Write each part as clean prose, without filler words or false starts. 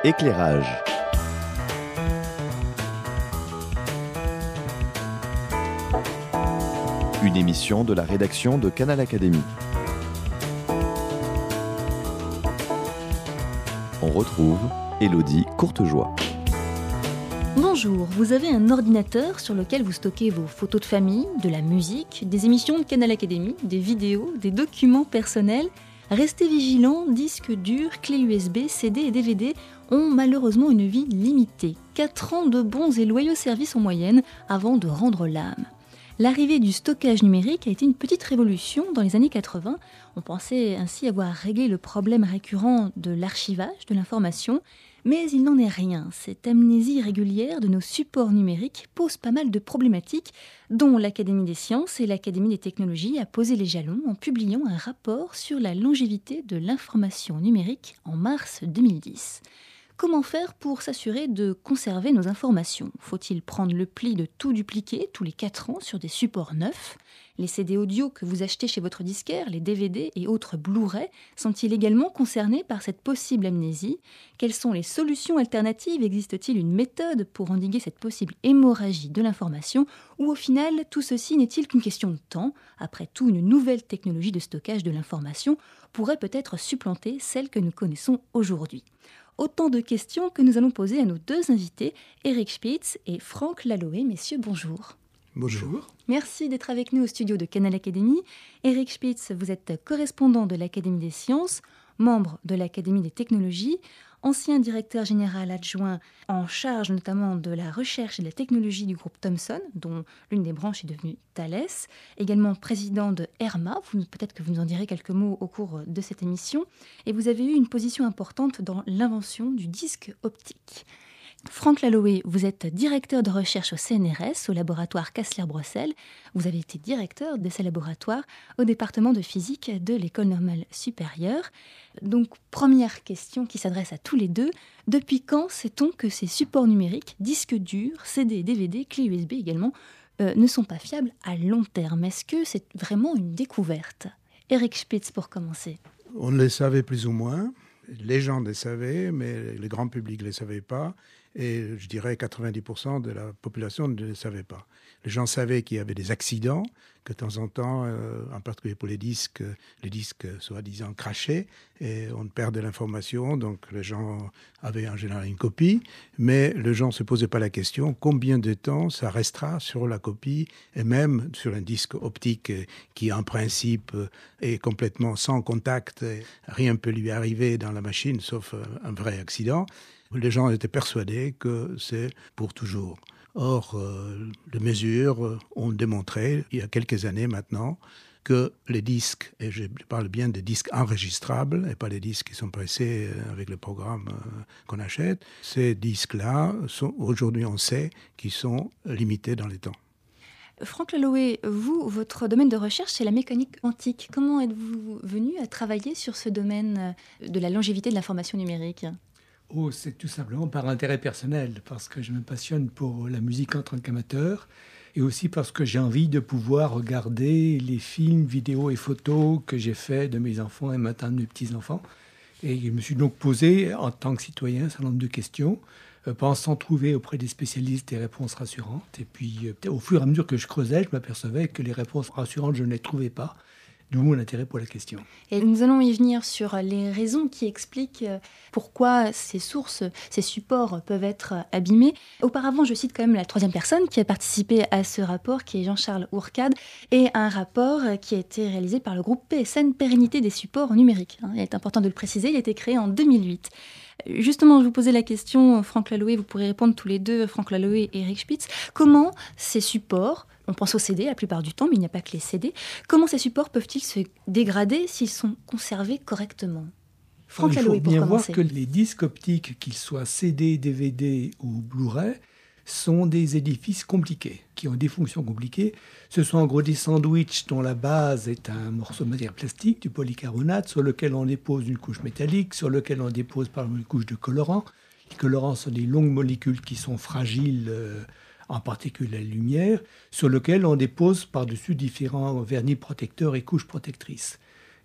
Éclairage. Une émission de la rédaction de Canal Académie. On retrouve Élodie Courtejoie. Bonjour, vous avez un ordinateur sur lequel vous stockez vos photos de famille, de la musique, des émissions de Canal Académie, des vidéos, des documents personnels. Restez vigilants, disques durs, clés USB, CD et DVD ont malheureusement une vie limitée. 4 ans de bons et loyaux services en moyenne avant de rendre l'âme. L'arrivée du stockage numérique a été une petite révolution dans les années 80. On pensait ainsi avoir réglé le problème récurrent de l'archivage de l'information, mais il n'en est rien. Cette amnésie régulière de nos supports numériques pose pas mal de problématiques, dont l'Académie des sciences et l'Académie des technologies a posé les jalons en publiant un rapport sur la longévité de l'information numérique en mars 2010. Comment faire pour s'assurer de conserver nos informations ? Faut-il prendre le pli de tout dupliquer tous les 4 ans sur des supports neufs ? Les CD audio que vous achetez chez votre disquaire, les DVD et autres Blu-ray sont-ils également concernés par cette possible amnésie ? Quelles sont les solutions alternatives ? Existe-t-il une méthode pour endiguer cette possible hémorragie de l'information ? Ou au final, tout ceci n'est-il qu'une question de temps ? Après tout, une nouvelle technologie de stockage de l'information pourrait peut-être supplanter celle que nous connaissons aujourd'hui. Autant de questions que nous allons poser à nos deux invités, Eric Spitz et Franck Laloé. Messieurs, bonjour. Bonjour. Merci d'être avec nous au studio de Canal Académie. Eric Spitz, vous êtes correspondant de l'Académie des sciences, membre de l'Académie des technologies, ancien directeur général adjoint en charge notamment de la recherche et de la technologie du groupe Thomson, dont l'une des branches est devenue Thales, également président de Herma, peut-être que vous nous en direz quelques mots au cours de cette émission, et vous avez eu une position importante dans l'invention du disque optique. Franck Laloé, vous êtes directeur de recherche au CNRS, au laboratoire Kastler-Brossel. Vous avez été directeur de ces laboratoires au département de physique de l'École normale supérieure. Donc, première question qui s'adresse à tous les deux. Depuis quand sait-on que ces supports numériques, disques durs, CD, DVD, clés USB également, ne sont pas fiables à long terme ? Est-ce que c'est vraiment une découverte ? Eric Spitz pour commencer. On le savait plus ou moins. Les gens le savaient, mais le grand public ne le savait pas. Et je dirais 90% de la population ne le savait pas. Les gens savaient qu'il y avait des accidents, que de temps en temps, en particulier pour les disques soi-disant crachaient, et on perdait l'information, donc les gens avaient en général une copie, mais les gens ne se posaient pas la question combien de temps ça restera sur la copie, et même sur un disque optique qui en principe est complètement sans contact, rien ne peut lui arriver dans la machine sauf un vrai accident. Les gens étaient persuadés que c'est pour toujours. Or, les mesures ont démontré, il y a quelques années maintenant, que les disques, et je parle bien des disques enregistrables, et pas les disques qui sont pressés avec le programme qu'on achète, ces disques-là, aujourd'hui on sait qu'ils sont limités dans le temps. Franck Laloé, vous, votre domaine de recherche, c'est la mécanique quantique. Comment êtes-vous venu à travailler sur ce domaine de la longévité de l'information numérique ? C'est tout simplement par intérêt personnel, parce que je me passionne pour la musique en tant qu'amateur, et aussi parce que j'ai envie de pouvoir regarder les films, vidéos et photos que j'ai faits de mes enfants et maintenant de mes petits-enfants. Et je me suis donc posé, en tant que citoyen, un certain nombre de questions, pensant trouver auprès des spécialistes des réponses rassurantes. Et puis, au fur et à mesure que je creusais, je m'apercevais que les réponses rassurantes, je ne les trouvais pas. D'où mon intérêt pour la question. Et nous allons y venir sur les raisons qui expliquent pourquoi ces sources, ces supports peuvent être abîmés. Auparavant, je cite quand même la troisième personne qui a participé à ce rapport, qui est Jean-Charles Hourcade, et un rapport qui a été réalisé par le groupe PSN, Pérennité des supports numériques. Il est important de le préciser, il a été créé en 2008. Justement, je vous posais la question, Franck Laloé, vous pourrez répondre tous les deux, Franck Laloé et Eric Spitz. Comment ces supports, on pense aux CD la plupart du temps, mais il n'y a pas que les CD, comment ces supports peuvent-ils se dégrader s'ils sont conservés correctement ? Franck Laloé, pour commencer. Il faut bien voir que les disques optiques, qu'ils soient CD, DVD ou Blu-ray, sont des édifices compliqués, qui ont des fonctions compliquées. Ce sont en gros des sandwichs dont la base est un morceau de matière plastique, du polycarbonate, sur lequel on dépose une couche métallique, sur lequel on dépose par exemple une couche de colorant. Les colorants sont des longues molécules qui sont fragiles, en particulier la lumière, sur lequel on dépose par-dessus différents vernis protecteurs et couches protectrices.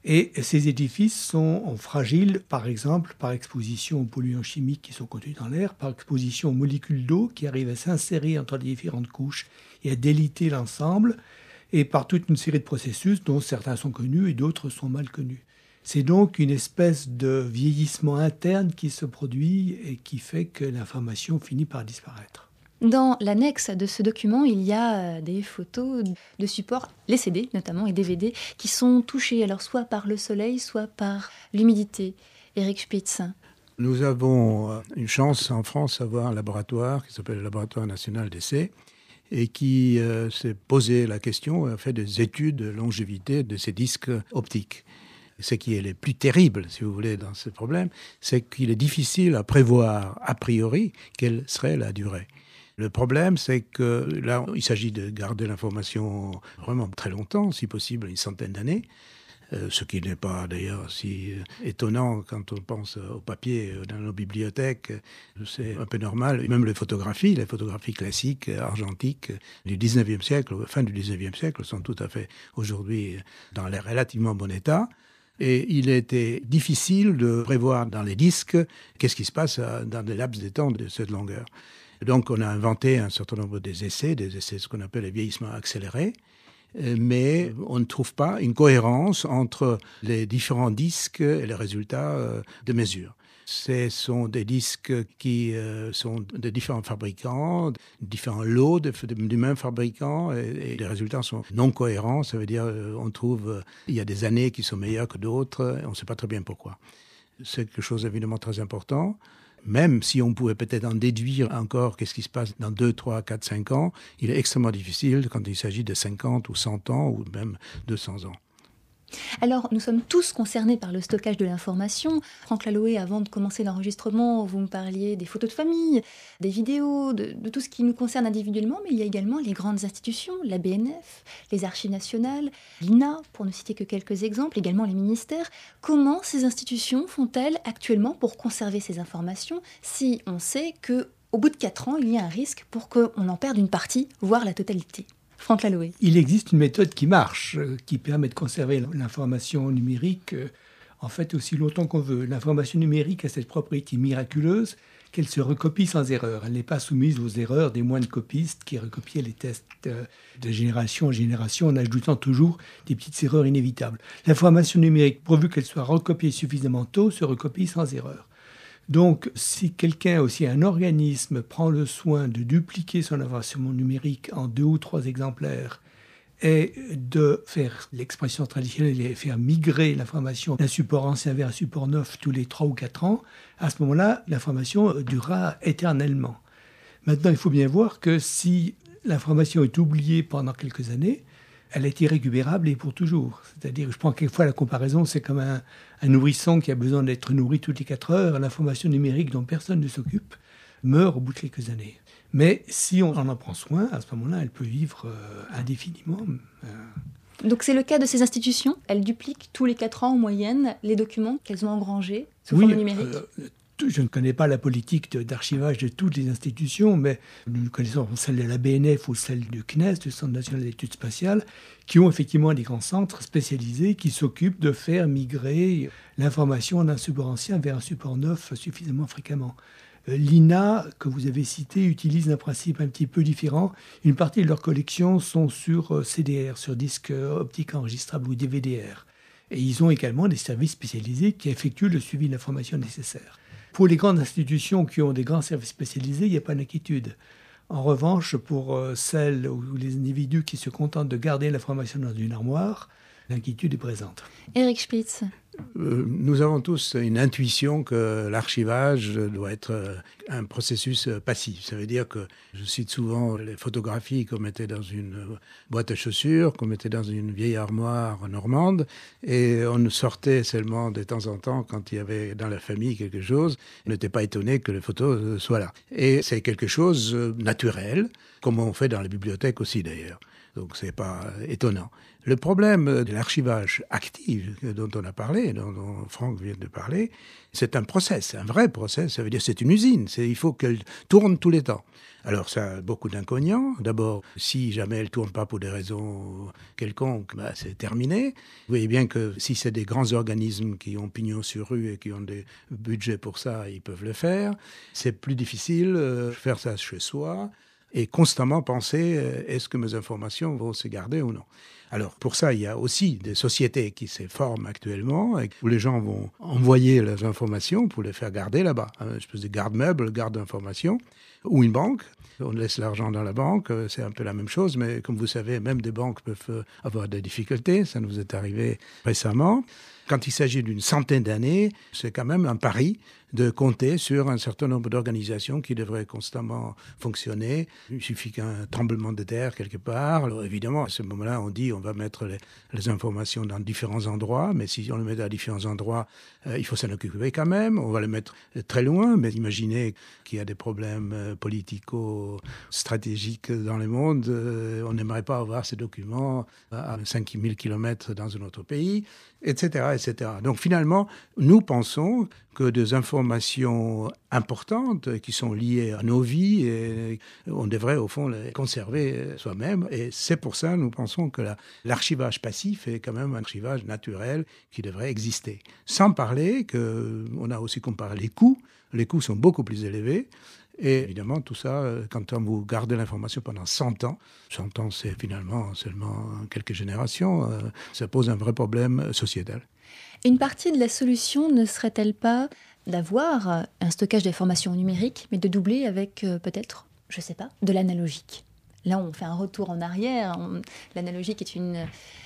Et ces édifices sont fragiles, par exemple, par exposition aux polluants chimiques qui sont contenus dans l'air, par exposition aux molécules d'eau qui arrivent à s'insérer entre les différentes couches et à déliter l'ensemble, et par toute une série de processus dont certains sont connus et d'autres sont mal connus. C'est donc une espèce de vieillissement interne qui se produit et qui fait que l'information finit par disparaître. Dans l'annexe de ce document, il y a des photos de supports, les CD notamment et DVD, qui sont touchés alors soit par le soleil, soit par l'humidité. Éric Spitz. Nous avons une chance en France d'avoir un laboratoire qui s'appelle le Laboratoire national d'essai et qui s'est posé la question, a fait des études de longévité de ces disques optiques. Ce qui est le plus terrible, si vous voulez, dans ce problème, c'est qu'il est difficile à prévoir a priori quelle serait la durée. Le problème, c'est que là, il s'agit de garder l'information vraiment très longtemps, si possible une centaine d'années, ce qui n'est pas d'ailleurs si étonnant quand on pense au papier dans nos bibliothèques. C'est un peu normal. Même les photographies classiques, argentiques du 19e siècle, fin du 19e siècle, sont tout à fait aujourd'hui dans l'air relativement bon état. Et il était difficile de prévoir dans les disques qu'est-ce qui se passe dans des laps de temps de cette longueur. Donc on a inventé un certain nombre d'essais, ce qu'on appelle les vieillissements accélérés, mais on ne trouve pas une cohérence entre les différents disques et les résultats de mesure. Ce sont des disques qui sont de différents fabricants, différents lots du même fabricant, et les résultats sont non cohérents. Ça veut dire on trouve il y a des années qui sont meilleures que d'autres, on ne sait pas très bien pourquoi. C'est quelque chose d'évidemment très important. Même si on pouvait peut-être en déduire encore qu'est-ce qui se passe dans 2, 3, 4, 5 ans, il est extrêmement difficile quand il s'agit de 50 ou 100 ans ou même 200 ans. Alors, nous sommes tous concernés par le stockage de l'information. Franck Laloé, avant de commencer l'enregistrement, vous me parliez des photos de famille, des vidéos, de tout ce qui nous concerne individuellement, mais il y a également les grandes institutions, la BNF, les Archives nationales, l'INA, pour ne citer que quelques exemples, également les ministères. Comment ces institutions font-elles actuellement pour conserver ces informations si on sait qu'au bout de 4 ans, il y a un risque pour qu'on en perde une partie, voire la totalité ? Franck Laloé. Il existe une méthode qui marche, qui permet de conserver l'information numérique en fait aussi longtemps qu'on veut. L'information numérique a cette propriété miraculeuse qu'elle se recopie sans erreur. Elle n'est pas soumise aux erreurs des moines copistes qui recopiaient les tests de génération en génération en ajoutant toujours des petites erreurs inévitables. L'information numérique, pourvu qu'elle soit recopiée suffisamment tôt, se recopie sans erreur. Donc, si quelqu'un, aussi un organisme, prend le soin de dupliquer son information numérique en 2 ou 3 exemplaires et de faire l'expression traditionnelle et faire migrer l'information d'un support ancien vers un support neuf tous les 3 ou 4 ans, à ce moment-là, l'information durera éternellement. Maintenant, il faut bien voir que si l'information est oubliée pendant quelques années, elle est irrécupérable et pour toujours. C'est-à-dire, je prends quelquefois la comparaison, c'est comme un nourrisson qui a besoin d'être nourri toutes les 4 heures. L'information numérique dont personne ne s'occupe meurt au bout de quelques années. Mais si on en prend soin, à ce moment-là, elle peut vivre indéfiniment. Donc c'est le cas de ces institutions. Elles dupliquent tous les 4 ans en moyenne les documents qu'elles ont engrangés sous forme numérique. Je ne connais pas la politique d'archivage de toutes les institutions, mais nous connaissons celle de la BNF ou celle du CNES, du Centre national d'études spatiales, qui ont effectivement des grands centres spécialisés qui s'occupent de faire migrer l'information d'un support ancien vers un support neuf suffisamment fréquemment. L'INA, que vous avez cité, utilise un principe un petit peu différent. Une partie de leurs collections sont sur CDR, sur disque optique enregistrable ou DVDR. Et ils ont également des services spécialisés qui effectuent le suivi de l'information nécessaire. Pour les grandes institutions qui ont des grands services spécialisés, il n'y a pas d'inquiétude. En revanche, pour celles ou les individus qui se contentent de garder l'information dans une armoire, l'inquiétude est présente. Éric Spitz. Nous avons tous une intuition que l'archivage doit être un processus passif. Ça veut dire que je cite souvent les photographies qu'on mettait dans une boîte à chaussures, qu'on mettait dans une vieille armoire normande, et on sortait seulement de temps en temps quand il y avait dans la famille quelque chose. On n'était pas étonné que les photos soient là. Et c'est quelque chose naturel, comme on fait dans les bibliothèques aussi d'ailleurs. Donc ce n'est pas étonnant. Le problème de l'archivage actif dont on a parlé, dont Franck vient de parler, c'est un process, un vrai process. Ça veut dire c'est une usine. Il faut qu'elle tourne tous les temps. Alors ça a beaucoup d'inconvénients. D'abord, si jamais elle ne tourne pas pour des raisons quelconques, c'est terminé. Vous voyez bien que si c'est des grands organismes qui ont pignon sur rue et qui ont des budgets pour ça, ils peuvent le faire. C'est plus difficile de faire ça chez soi et constamment penser est-ce que mes informations vont se garder ou non. Alors pour ça, il y a aussi des sociétés qui se forment actuellement où les gens vont envoyer leurs informations pour les faire garder là-bas. Une espèce de garde-meuble, garde d'informations, ou une banque. On laisse l'argent dans la banque, c'est un peu la même chose, mais comme vous savez, même des banques peuvent avoir des difficultés. Ça nous est arrivé récemment. Quand il s'agit d'une centaine d'années, c'est quand même un pari de compter sur un certain nombre d'organisations qui devraient constamment fonctionner. Il suffit qu'un tremblement de terre quelque part. Alors évidemment, à ce moment-là, on dit on va mettre les informations dans différents endroits, mais si on les met dans différents endroits, il faut s'en occuper quand même. On va les mettre très loin, mais imaginez qu'il y a des problèmes politico-stratégiques dans le monde. On n'aimerait pas avoir ces documents à 5000 km dans un autre pays, etc., etc. Donc finalement, nous pensons que des informations importantes qui sont liées à nos vies, et on devrait au fond les conserver soi-même. Et c'est pour ça, nous pensons que l'archivage passif est quand même un archivage naturel qui devrait exister. Sans parler qu'on a aussi comparé les coûts. Les coûts sont beaucoup plus élevés. Et évidemment, tout ça, quand vous gardez l'information pendant 100 ans, 100 ans c'est finalement seulement quelques générations, ça pose un vrai problème sociétal. Une partie de la solution ne serait-elle pas d'avoir un stockage d'informations numériques, mais de doubler avec peut-être, je ne sais pas, de l'analogique? Là, on fait un retour en arrière. L'analogique est une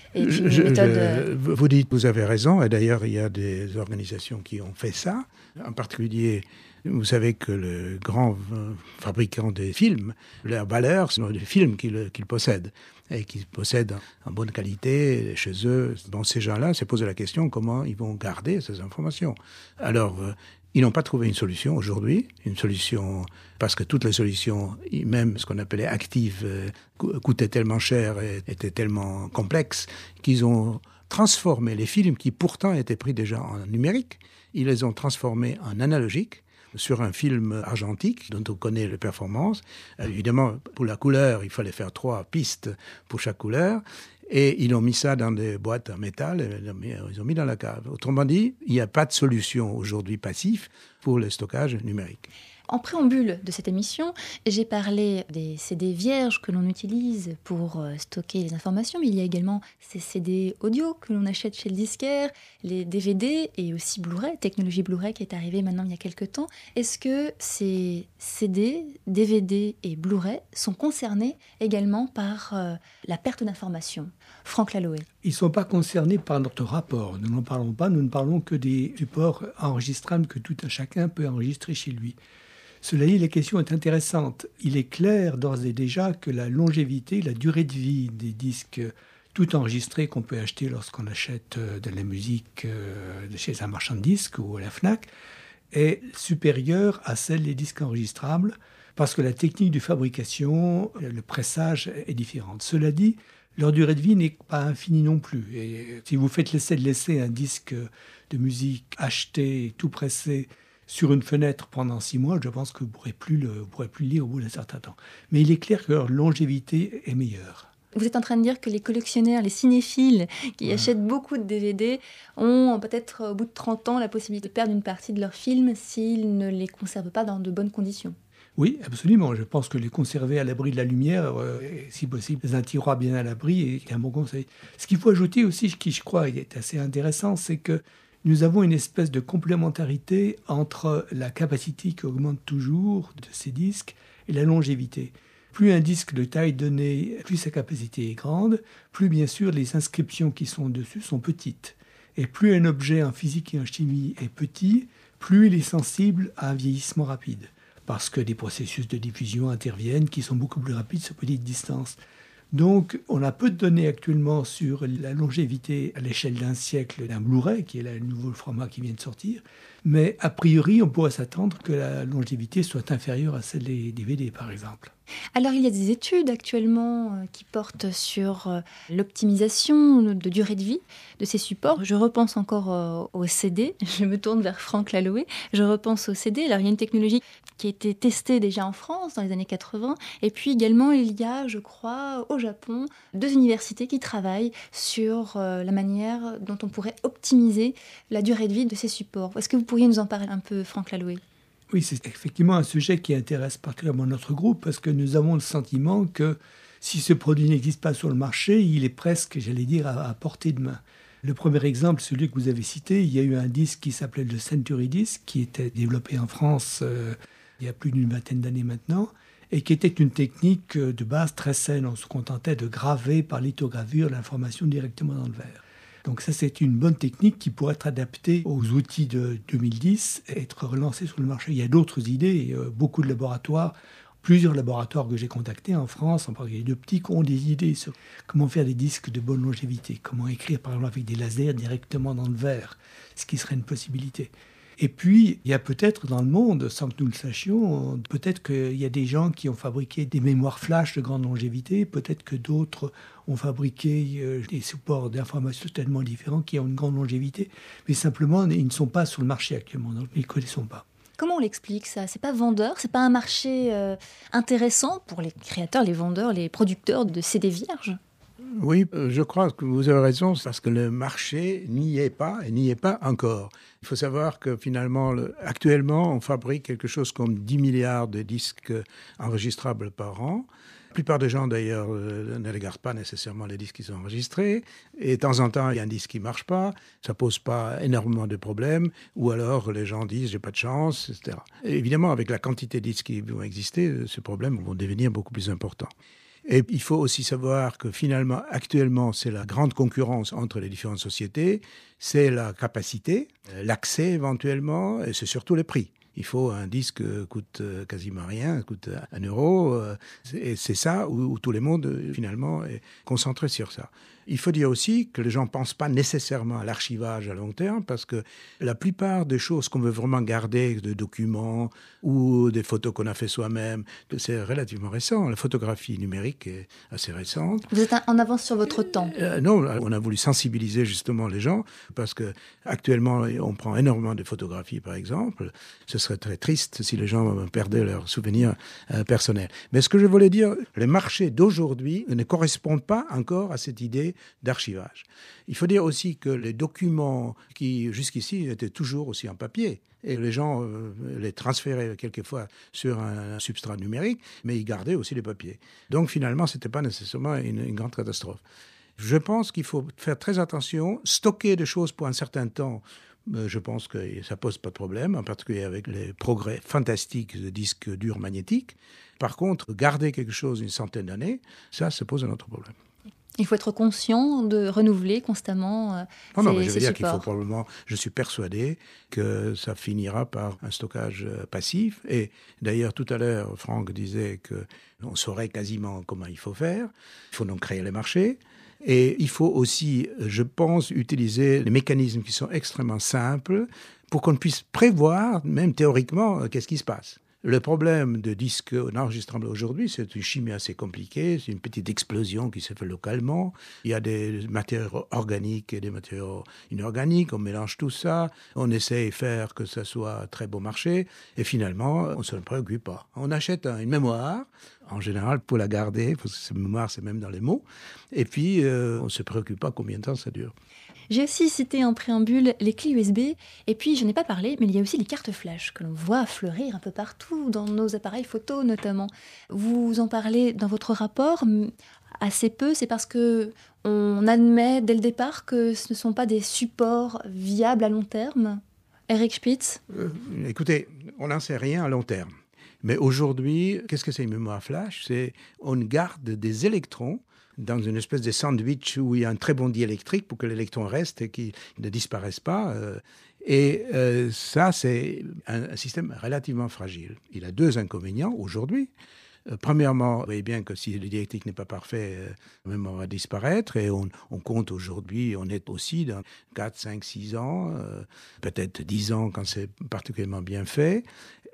méthode... Vous dites, vous avez raison, et d'ailleurs, il y a des organisations qui ont fait ça. En particulier, vous savez que le grand fabricant des films, leur valeur, ce sont les films qu'ils possèdent et qu'ils possèdent en bonne qualité chez eux. Bon, ces gens-là se posent la question comment ils vont garder ces informations. Alors, ils n'ont pas trouvé une solution aujourd'hui, parce que toutes les solutions, même ce qu'on appelait actives, coûtaient tellement cher et étaient tellement complexes qu'ils ont transformé les films qui pourtant étaient pris déjà en numérique, ils les ont transformés en analogiques sur un film argentique dont on connaît les performances. Évidemment, pour la couleur, il fallait faire 3 pistes pour chaque couleur. Et ils ont mis ça dans des boîtes en métal, et ils ont mis dans la cave. Autrement dit, il n'y a pas de solution aujourd'hui passif pour le stockage numérique. En préambule de cette émission, j'ai parlé des CD vierges que l'on utilise pour stocker les informations, mais il y a également ces CD audio que l'on achète chez le disquaire, les DVD et aussi Blu-ray, technologie Blu-ray qui est arrivée maintenant il y a quelques temps. Est-ce que ces CD, DVD et Blu-ray sont concernés également par la perte d'informations? Franck Laloé. Ils ne sont pas concernés par notre rapport. Nous n'en parlons pas, nous ne parlons que des supports enregistrables que tout un chacun peut enregistrer chez lui. Cela dit, la question est intéressante. Il est clair d'ores et déjà que la longévité, la durée de vie des disques tout enregistrés qu'on peut acheter lorsqu'on achète de la musique chez un marchand de disques ou à la FNAC est supérieure à celle des disques enregistrables parce que la technique de fabrication, le pressage est différente. Cela dit, leur durée de vie n'est pas infinie non plus. Et si vous faites l'essai de laisser un disque de musique acheté, tout pressé, sur une fenêtre pendant 6 mois, je pense que vous ne pourrez plus le lire au bout d'un certain temps. Mais il est clair que leur longévité est meilleure. Vous êtes en train de dire que les collectionneurs, les cinéphiles qui achètent beaucoup de DVD ont peut-être au bout de 30 ans la possibilité de perdre une partie de leurs films s'ils ne les conservent pas dans de bonnes conditions. Oui, absolument. Je pense que les conserver à l'abri de la lumière, si possible, dans un tiroir bien à l'abri, est un bon conseil. Ce qu'il faut ajouter aussi, qui je crois est assez intéressant, c'est que nous avons une espèce de complémentarité entre la capacité qui augmente toujours de ces disques et la longévité. Plus un disque de taille donnée, plus sa capacité est grande, plus bien sûr les inscriptions qui sont dessus sont petites. Et plus un objet en physique et en chimie est petit, plus il est sensible à un vieillissement rapide. Parce que des processus de diffusion interviennent qui sont beaucoup plus rapides sur petite distance. Donc, on a peu de données actuellement sur la longévité à l'échelle d'un siècle d'un Blu-ray, qui est le nouveau format qui vient de sortir. Mais a priori, on pourrait s'attendre que la longévité soit inférieure à celle des DVD, par exemple. Alors, il y a des études actuellement qui portent sur l'optimisation de durée de vie de ces supports. Je repense encore au CD, je me tourne vers Franck Laloé, je repense au CD. Alors, il y a une technologie qui a été testée déjà en France dans les années 80, et puis également, il y a, je crois, au Japon, 2 universités qui travaillent sur la manière dont on pourrait optimiser la durée de vie de ces supports. Est-ce que vous pourriez nous en parler un peu, Franck Laloé ? Oui, c'est effectivement un sujet qui intéresse particulièrement notre groupe parce que nous avons le sentiment que si ce produit n'existe pas sur le marché, il est presque, j'allais dire, à portée de main. Le premier exemple, celui que vous avez cité, il y a eu un disque qui s'appelait le Century Disc, qui était développé en France il y a plus d'une vingtaine d'années maintenant, et qui était une technique de base très saine. On se contentait de graver par lithogravure l'information directement dans le verre. Donc ça, c'est une bonne technique qui pourrait être adaptée aux outils de 2010 et être relancée sur le marché. Il y a d'autres idées. Beaucoup de laboratoires, plusieurs laboratoires que j'ai contactés en France, en particulier d'optique, ont des idées sur comment faire des disques de bonne longévité, comment écrire par exemple avec des lasers directement dans le verre, ce qui serait une possibilité. Et puis, il y a peut-être dans le monde, sans que nous le sachions, peut-être qu'il y a des gens qui ont fabriqué des mémoires flash de grande longévité, peut-être que d'autres ont fabriqué des supports d'information tellement différents qui ont une grande longévité, mais simplement, ils ne sont pas sur le marché actuellement, donc nous ne les connaissons pas. Comment on l'explique ça ? C'est pas vendeur, c'est pas un marché intéressant pour les créateurs, les vendeurs, les producteurs de CD vierges ? Oui, je crois que vous avez raison, parce que le marché n'y est pas et n'y est pas encore. Il faut savoir que finalement, actuellement, on fabrique quelque chose comme 10 milliards de disques enregistrables par an. La plupart des gens, d'ailleurs, ne regardent pas nécessairement les disques qui sont enregistrés. Et de temps en temps, il y a un disque qui ne marche pas. Ça ne pose pas énormément de problèmes. Ou alors, les gens disent « j'ai pas de chance », etc. Et évidemment, avec la quantité de disques qui vont exister, ces problèmes vont devenir beaucoup plus importants. Et il faut aussi savoir que finalement, actuellement, c'est la grande concurrence entre les différentes sociétés, c'est la capacité, l'accès éventuellement, et c'est surtout les prix. Il faut un disque coûte quasiment rien, coûte 1 euro, et c'est ça où tout le monde finalement est concentré sur ça. Il faut dire aussi que les gens ne pensent pas nécessairement à l'archivage à long terme parce que la plupart des choses qu'on veut vraiment garder, des documents ou des photos qu'on a fait soi-même, c'est relativement récent. La photographie numérique est assez récente. Vous êtes en avance sur votre temps. Non, on a voulu sensibiliser justement les gens parce que actuellement on prend énormément de photographies par exemple. Ce serait très triste si les gens perdaient leurs souvenirs personnels. Mais ce que je voulais dire, les marchés d'aujourd'hui ne correspondent pas encore à cette idée d'archivage. Il faut dire aussi que les documents qui jusqu'ici étaient toujours aussi en papier, et les gens les transféraient quelquefois sur un substrat numérique, mais ils gardaient aussi les papiers. Donc finalement, ce n'était pas nécessairement une grande catastrophe. Je pense qu'il faut faire très attention, stocker des choses pour un certain temps. Je pense que ça ne pose pas de problème, en particulier avec les progrès fantastiques de disques durs magnétiques. Par contre, garder quelque chose une centaine d'années, ça pose un autre problème. Il faut être conscient de renouveler constamment ces je veux dire supports. qu'il faut probablement, je suis persuadé que ça finira par un stockage passif. Et d'ailleurs, tout à l'heure, Franck disait qu'on saurait quasiment comment il faut faire. Il faut donc créer les marchés. Et il faut aussi, je pense, utiliser des mécanismes qui sont extrêmement simples pour qu'on puisse prévoir, même théoriquement, qu'est-ce qui se passe. Le problème de disques enregistrables aujourd'hui, c'est une chimie assez compliquée, c'est une petite explosion qui se fait localement. Il y a des matériaux organiques et des matériaux inorganiques, on mélange tout ça, on essaie de faire que ça soit très bon marché, et finalement, on ne se préoccupe pas. On achète une mémoire, en général pour la garder, parce que cette mémoire, c'est même dans les mots, et puis on ne se préoccupe pas combien de temps ça dure. J'ai aussi cité en préambule les clés USB, et puis je n'ai pas parlé, mais il y a aussi les cartes flash que l'on voit fleurir un peu partout, dans nos appareils photo notamment. Vous en parlez dans votre rapport assez peu, c'est parce qu'on admet dès le départ que ce ne sont pas des supports viables à long terme. Eric Spitz ? Écoutez, on n'en sait rien à long terme. Mais aujourd'hui, qu'est-ce que c'est une mémoire flash ? On garde des électrons dans une espèce de sandwich où il y a un très bon diélectrique pour que l'électron reste et qu'il ne disparaisse pas. Ça, c'est un système relativement fragile. Il a 2 inconvénients aujourd'hui. Premièrement, vous voyez bien que si le diélectrique n'est pas parfait, la mémoire va disparaître. Et on compte aujourd'hui, on est aussi dans 4, 5, 6 ans, peut-être 10 ans quand c'est particulièrement bien fait.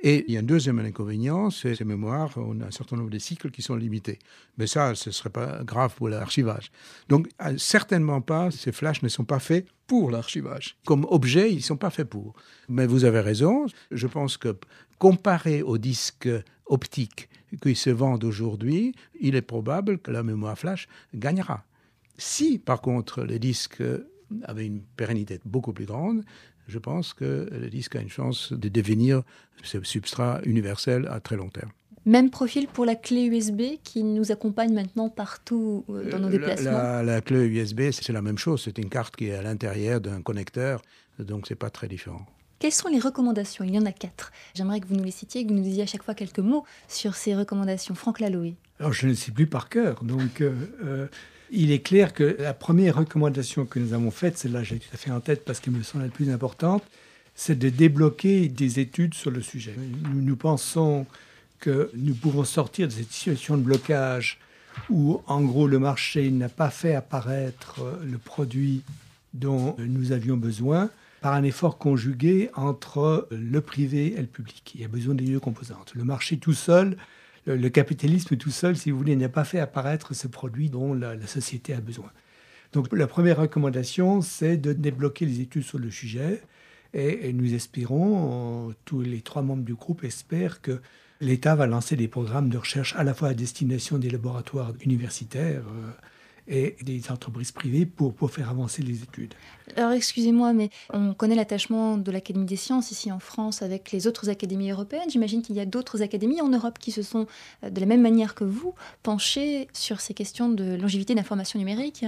Et il y a un deuxième inconvénient, c'est ces mémoires, on a un certain nombre de cycles qui sont limités. Mais ça, ce ne serait pas grave pour l'archivage. Donc, certainement pas, ces flashs ne sont pas faits pour l'archivage. Comme objet, ils ne sont pas faits pour. Mais vous avez raison, je pense que comparé aux disques optiques qui se vendent aujourd'hui, il est probable que la mémoire flash gagnera. Si, par contre, les disques avaient une pérennité beaucoup plus grande, je pense que le disque a une chance de devenir ce substrat universel à très long terme. Même profil pour la clé USB qui nous accompagne maintenant partout dans nos déplacements. La clé USB, c'est la même chose. C'est une carte qui est à l'intérieur d'un connecteur, donc ce n'est pas très différent. Quelles sont les recommandations ? Il y en a 4. J'aimerais que vous nous les citiez, que vous nous disiez à chaque fois quelques mots sur ces recommandations. Franck Laloé. Alors, je ne sais plus par cœur, donc il est clair que la première recommandation que nous avons faite, celle-là j'ai tout à fait en tête parce qu'elle me semble la plus importante, c'est de débloquer des études sur le sujet. Nous pensons que nous pouvons sortir de cette situation de blocage où, en gros, le marché n'a pas fait apparaître le produit dont nous avions besoin par un effort conjugué entre le privé et le public. Il y a besoin des deux composantes. Le marché tout seul, le capitalisme tout seul, si vous voulez, n'a pas fait apparaître ce produit dont la société a besoin. Donc la première recommandation, c'est de débloquer les études sur le sujet. Et nous espérons, tous les 3 membres du groupe espèrent que l'État va lancer des programmes de recherche à la fois à destination des laboratoires universitaires et des entreprises privées pour faire avancer les études. Alors excusez-moi, mais on connaît l'attachement de l'Académie des sciences ici en France avec les autres académies européennes. J'imagine qu'il y a d'autres académies en Europe qui se sont, de la même manière que vous, penchées sur ces questions de longévité d'information numérique.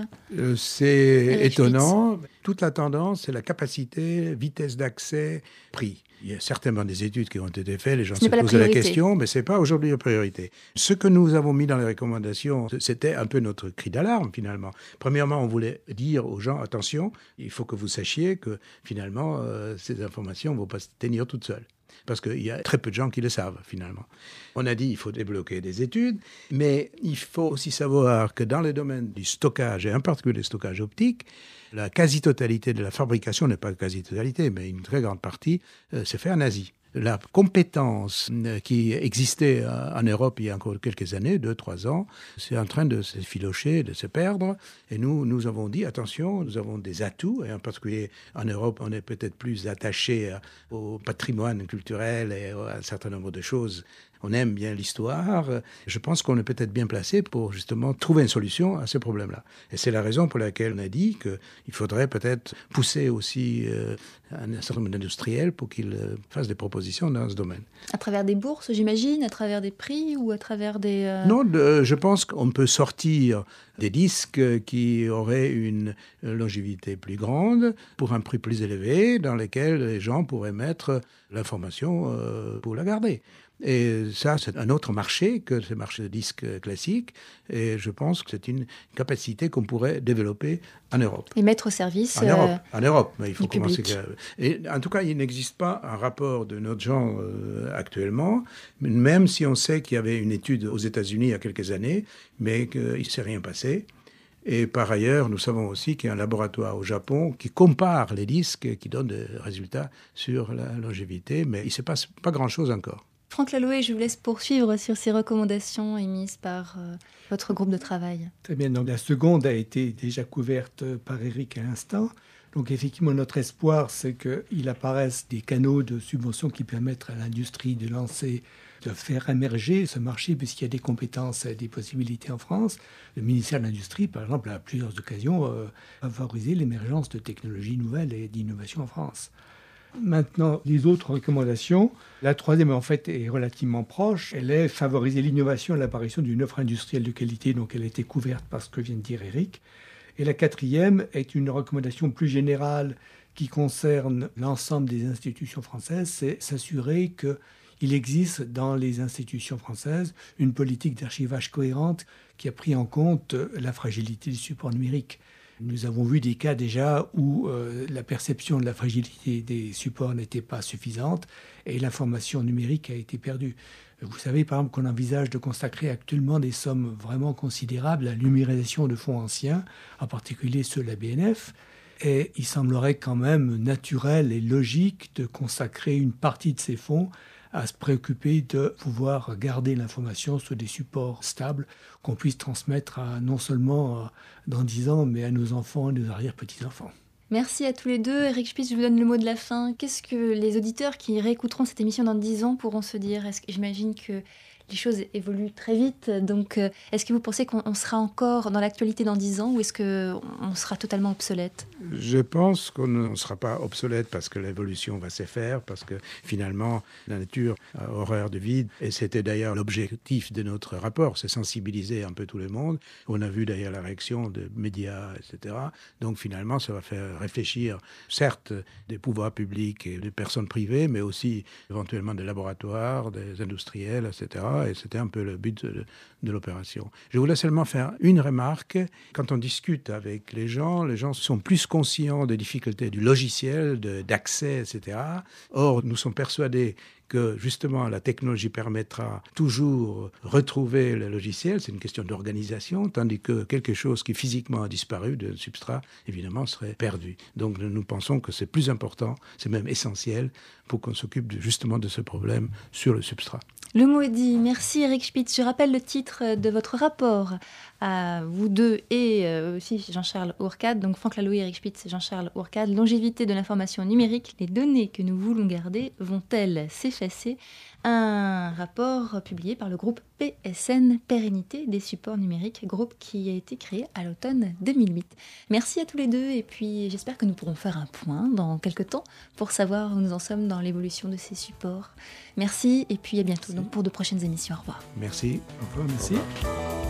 C'est étonnant. Toute la tendance, c'est la capacité, vitesse d'accès, prix. Il y a certainement des études qui ont été faites, les gens se posent la question, mais ce n'est pas aujourd'hui la priorité. Ce que nous avons mis dans les recommandations, c'était un peu notre cri d'alarme finalement. Premièrement, on voulait dire aux gens, attention, il faut que vous sachiez que finalement, ces informations ne vont pas se tenir toutes seules. Parce qu'il y a très peu de gens qui le savent, finalement. On a dit qu'il faut débloquer des études, mais il faut aussi savoir que dans le domaine du stockage, et en particulier le stockage optique, la quasi-totalité de la fabrication, n'est pas la quasi-totalité, mais une très grande partie, s'est fait en Asie. La compétence qui existait en Europe il y a encore quelques années, 2-3 ans, c'est en train de se filocher, de se perdre. Et nous avons dit, attention, nous avons des atouts, et en particulier en Europe, on est peut-être plus attaché au patrimoine culturel et à un certain nombre de choses. On aime bien l'histoire. Je pense qu'on est peut-être bien placé pour justement trouver une solution à ce problème-là. Et c'est la raison pour laquelle on a dit qu'il faudrait peut-être pousser aussi un certain nombre d'industriels pour qu'ils fassent des propositions dans ce domaine. À travers des bourses, j'imagine, à travers des prix ou à travers des... Non, je pense qu'on peut sortir des disques qui auraient une longévité plus grande pour un prix plus élevé dans lesquels les gens pourraient mettre l'information pour la garder. Et ça, c'est un autre marché que ce marché de disques classiques. Et je pense que c'est une capacité qu'on pourrait développer en Europe. Et mettre au service en Europe, mais il faut commencer. Public. Et en tout cas, il n'existe pas un rapport de notre genre actuellement, même si on sait qu'il y avait une étude aux États-Unis il y a quelques années, mais qu'il ne s'est rien passé. Et par ailleurs, nous savons aussi qu'il y a un laboratoire au Japon qui compare les disques et qui donne des résultats sur la longévité, mais il ne se passe pas grand-chose encore. Franck Laloé, je vous laisse poursuivre sur ces recommandations émises par votre groupe de travail. Très bien, donc la seconde a été déjà couverte par Eric à l'instant. Donc effectivement, notre espoir, c'est qu'il apparaisse des canaux de subvention qui permettent à l'industrie de faire émerger ce marché, puisqu'il y a des compétences et des possibilités en France. Le ministère de l'Industrie, par exemple, a à plusieurs occasions favorisé l'émergence de technologies nouvelles et d'innovations en France. Maintenant, les autres recommandations. La troisième, en fait, est relativement proche. Elle est favoriser l'innovation et l'apparition d'une offre industrielle de qualité. Donc, elle a été couverte par ce que vient de dire Eric. Et la quatrième est une recommandation plus générale qui concerne l'ensemble des institutions françaises. C'est s'assurer qu'il existe dans les institutions françaises une politique d'archivage cohérente qui a pris en compte la fragilité du support numérique. Nous avons vu des cas déjà où la perception de la fragilité des supports n'était pas suffisante et l'information numérique a été perdue. Vous savez, par exemple, qu'on envisage de consacrer actuellement des sommes vraiment considérables à la numérisation de fonds anciens, en particulier ceux de la BNF. Et il semblerait quand même naturel et logique de consacrer une partie de ces fonds à se préoccuper de pouvoir garder l'information sur des supports stables qu'on puisse transmettre non seulement dans 10 ans, mais à nos enfants et nos arrière-petits-enfants. Merci à tous les deux. Eric Spitz, je vous donne le mot de la fin. Qu'est-ce que les auditeurs qui réécouteront cette émission dans 10 ans pourront se dire ? J'imagine que les choses évoluent très vite, donc est-ce que vous pensez qu'on sera encore dans l'actualité dans 10 ans ou est-ce qu'on sera totalement obsolète ? Je pense qu'on ne sera pas obsolète parce que l'évolution va se faire, parce que finalement la nature a horreur du vide et c'était d'ailleurs l'objectif de notre rapport, c'est sensibiliser un peu tout le monde. On a vu d'ailleurs la réaction des médias, etc. Donc finalement ça va faire réfléchir certes des pouvoirs publics et des personnes privées, mais aussi éventuellement des laboratoires, des industriels, etc. Et c'était un peu le but de l'opération. Je voulais seulement faire une remarque. Quand on discute avec les gens sont plus conscients des difficultés du logiciel, d'accès, etc. Or, nous sommes persuadés que justement la technologie permettra toujours retrouver le logiciel, c'est une question d'organisation, tandis que quelque chose qui physiquement a disparu d'un substrat, évidemment, serait perdu. Donc nous pensons que c'est plus important, c'est même essentiel pour qu'on s'occupe justement de ce problème sur le substrat. Le mot est dit. Merci Eric Spitz. Je rappelle le titre de votre rapport à vous deux et aussi Jean-Charles Hourcade, donc Franck Laloux, Eric Spitz et Jean-Charles Hourcade. Longévité de l'information numérique, les données que nous voulons garder vont-elles s'effacer ? Un rapport publié par le groupe PSN, Pérennité des supports numériques, groupe qui a été créé à l'automne 2008. Merci à tous les deux et puis j'espère que nous pourrons faire un point dans quelques temps pour savoir où nous en sommes dans l'évolution de ces supports. Merci et puis à bientôt donc pour de prochaines émissions. Au revoir. Merci. Au revoir, merci. Au revoir.